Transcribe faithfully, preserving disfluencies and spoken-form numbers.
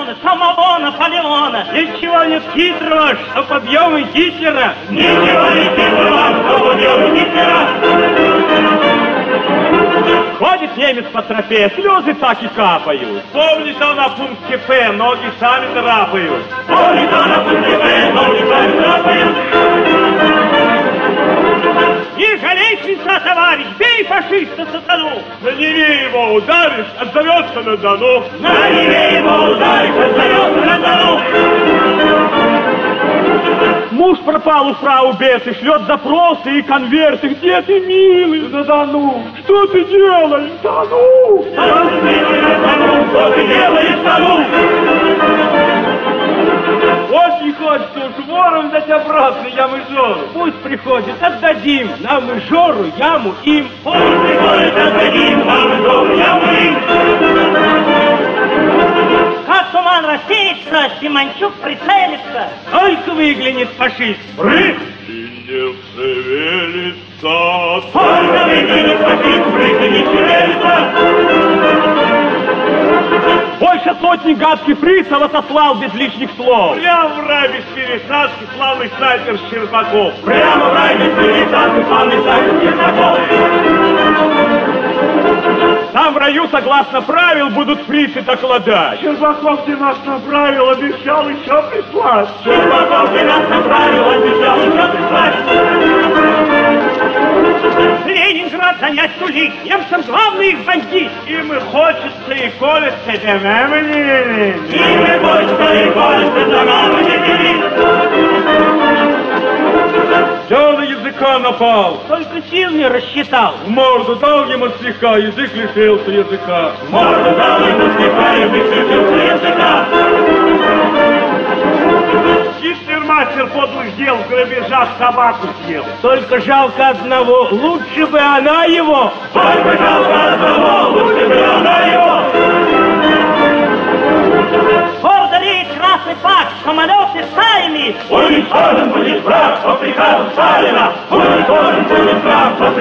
Наполеона, самого Наполеона. Ничего нет хитрого, что побьем и Гитлера. Ничего нет хитрого, что побьем и Гитлера. Ходит немец по тропе, слезы так и капают. Помнит он на пункте П, ноги сами драпают. Помнит он на пункте П, ноги сами драпают. Не жалей свинца, товарищ, бей фашиста сатану. На Неве его ударишь, отзовется на Дону. На Неве его ударишь, отзовется на Дону. Муж пропал у фрау Бесы, шлет запросы и конверты. Где ты, милый? На Дону. Что ты делаешь? Дону. Что ты делаешь, Дону? Что ты делаешь, Дону? Очень хочется уж вором дать обратно яму Жору. Пусть приходит, отдадим нам и Жору, яму им. Пусть приходит, отдадим нам и Жору, яму им. Как туман рассеется, Симончук прицелится. Только выглянет фашист. Прыг! И не шевелится. Только выглянет фашист, прыг и не шевелится. Больше сотни гадких фрицев отослал без лишних слов. Прямо в рай без пересадки славный снайпер Щербаков. Прямо в рай без пересадки славный снайпер Щербаков. Там в раю, согласно правил, будут фрицы докладать. Щербаков ты нас направил, обещал еще прислать. Щербаков ты нас направил, обещал еще прислать. Ленинград занять сулит, немцам главный их бандит. Им и хочется, и колется, да мамы не велит. Им и хочется, и колется, да мамы не велит. Все на языка напал. Только сил не рассчитал. В морду дал ему слегка, язык лишился языка. В морду дал ему слегка, язык лишился языка. Гитлер-мастер подлых дел в грабежах собаку съел. Только жалко одного, лучше бы она его. Только жалко одного, лучше бы она его. Гордо реет красный флаг, самолеты стаями. Уничтожен будет враг по приказу Сталина. Уничтожен будет враг по